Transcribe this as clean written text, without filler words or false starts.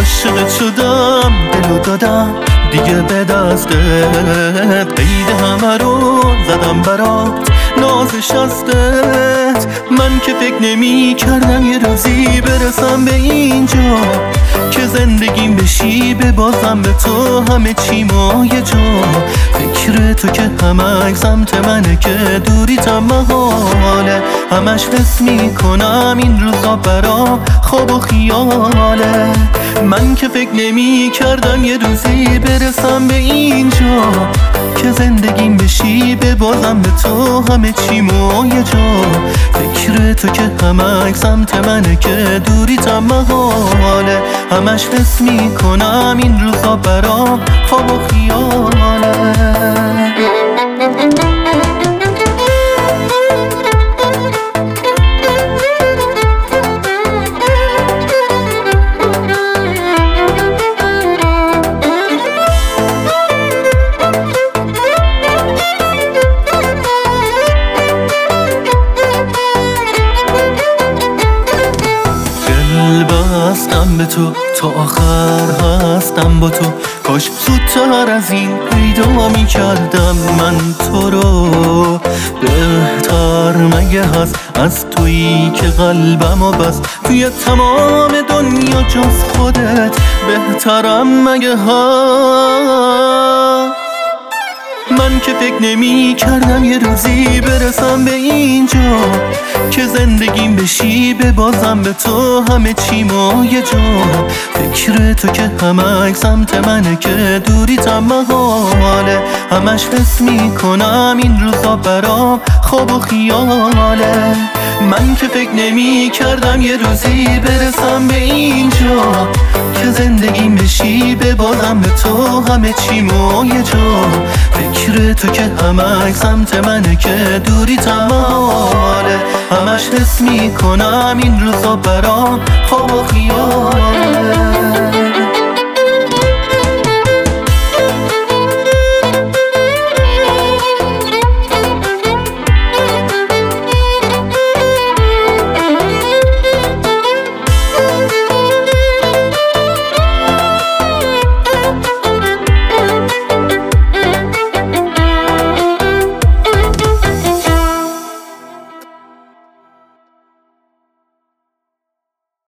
عاشقت شدم، دلو دادم دیگه به دستت، قید همه رو زدم برات نازش هستت. من که فکر نمی کردم یه روزی برسم به اینجا که زندگیم بشی به بازم به تو همه چی ما یه جا. فکر تو که همش سمت منه که دوریتم محاله، همش حس میکنم این روزا برام خواب و خیاله. من که فکر نمی کردم یه روزی برسم به اینجا که زندگیم بشی به بازم به تو همه چی ما یه جا. فکر تو که همش سمت منه که دوریتم محاله، همش حس میکنم این روزا برام خواب و خیاله. بستم به تو تا آخر هستم با تو، کاش زودتر از این پیدا می کردم من تو رو. بهتر مگه هست از تویی که قلبمو بس توی تمام دنیا جز خودت، بهترم مگه هست. من که فکر نمی کردم یه روزی برسم به اینجا که زندگیم بشی به بازم به تو همه چی ما یه جا. فکر تو که همش سمت منه که دوریتم محاله، همش حس میکنم این روزا برام خواب و خیاله. من که فکر نمی کردم یه روزی برسم به اینجا که زندگیم بشی به بازم به تو همه چی ما یه جا. فکر تو که همش سمت منه که دوریتم محاله، همش حس میکنم این روزا برام خواب و خیاله.